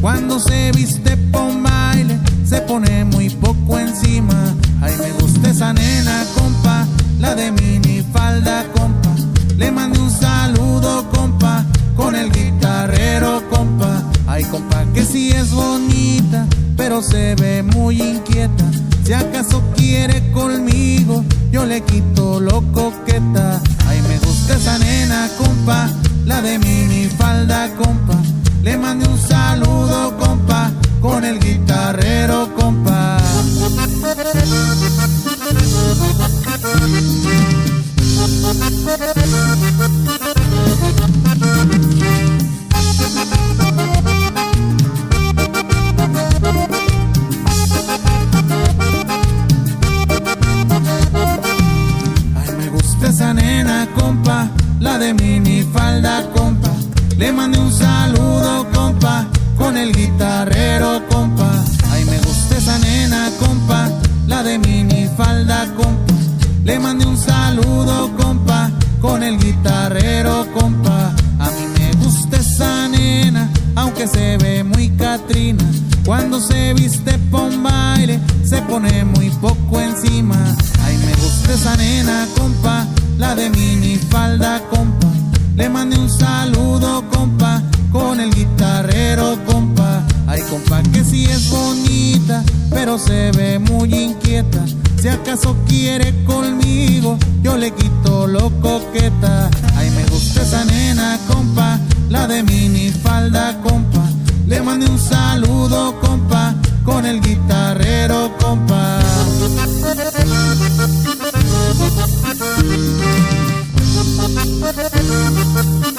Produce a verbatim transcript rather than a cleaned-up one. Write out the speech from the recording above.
Cuando se viste pa' un baile, se pone muy poco encima. Ay, me gusta esa nena, compa, la de minifalda, compa. Le mandé un saludo, compa, con el guitarrero, compa. Ay, compa, que sí es bonita, pero se ve muy inquieta. Si acaso quiere conmigo, yo le quito lo coqueta. Ay, me gusta esa nena, compa, la de minifalda, compa. Le mandé un saludo, compa, con el guitarrero, compa. Ay, me gusta esa nena, compa, la de minifalda, compa. Le mandé un saludo, compa, con el guitarrero, compa. Ay, me gusta esa nena, compa, la de minifalda, compa. Le mandé un saludo, compa, con el guitarrero, compa. A mí me gusta esa nena, aunque se ve muy catrina. Cuando se viste pa' un baile, se pone muy poco encima. Ay, me gusta esa nena, compa, la de minifalda, compa. Le mandé un saludo, compa, con el guitarrero, compa. Ay, compa, que sí es bonita, pero se ve muy inquieta. Si acaso quiere conmigo, yo le quito lo coqueta. Ay, me gusta esa nena, compa, la de minifalda, compa. Le mandé un saludo, compa, con el guitarrero, compa. Thank you.